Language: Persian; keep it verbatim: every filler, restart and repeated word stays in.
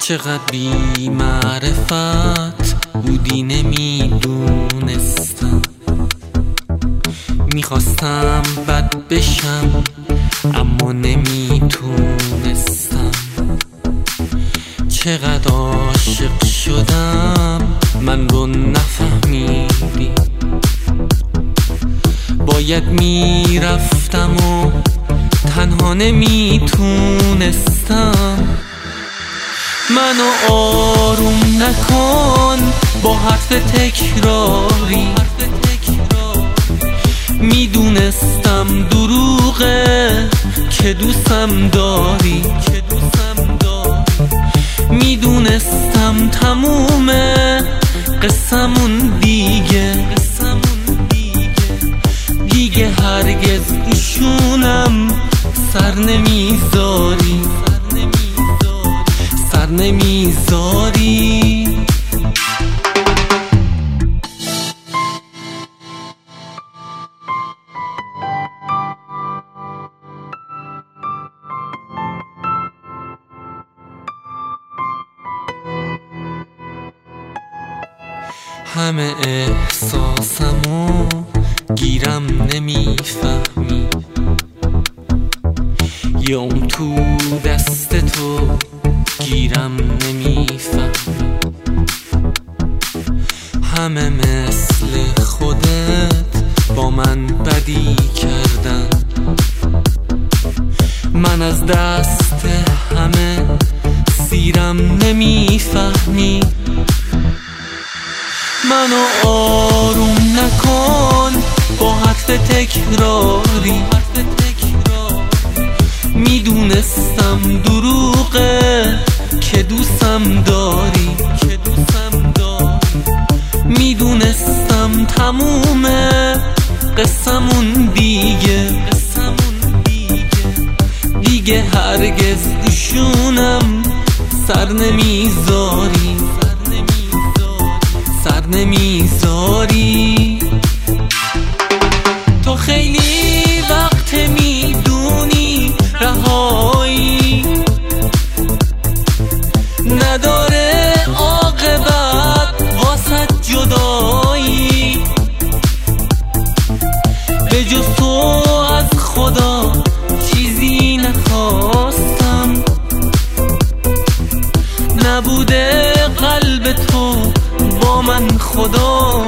چقدر بی معرفت بودی نمیدونستم، میخواستم بد بشم اما نمیتونستم. چقدر عاشق شدم من رو نفهمیدی، باید میرفتم و تنها نمیتونستم. منو آروم نکن با حرف تکراری، میدونستم دروغه که دوستم داری، میدونستم تمومه قصمون دیگه، دیگه هرگز دوشونم سر نمیذاری، سر نمیذاری. همه احساسمو گیرم نمیفهمی، یه اون تو دست تو گیرم نمیفهمی. همه مثل خودت با من بدی کردن، من از دست همه سیرم نمیفهمی. منو آروم نکن با حرف تکراری، میدونستم دروغه که دوستم داری، میدونستم تمومه قصمون دیگه، دیگه هرگز دوشونم سر نمیذاری، سر نمیذاری. تو خیلی وقت میدونی رهایی نداره عاقبت واسه جدایی، به جز تو از خدا چیزی نخواستم، نبوده قلب تو با من خدا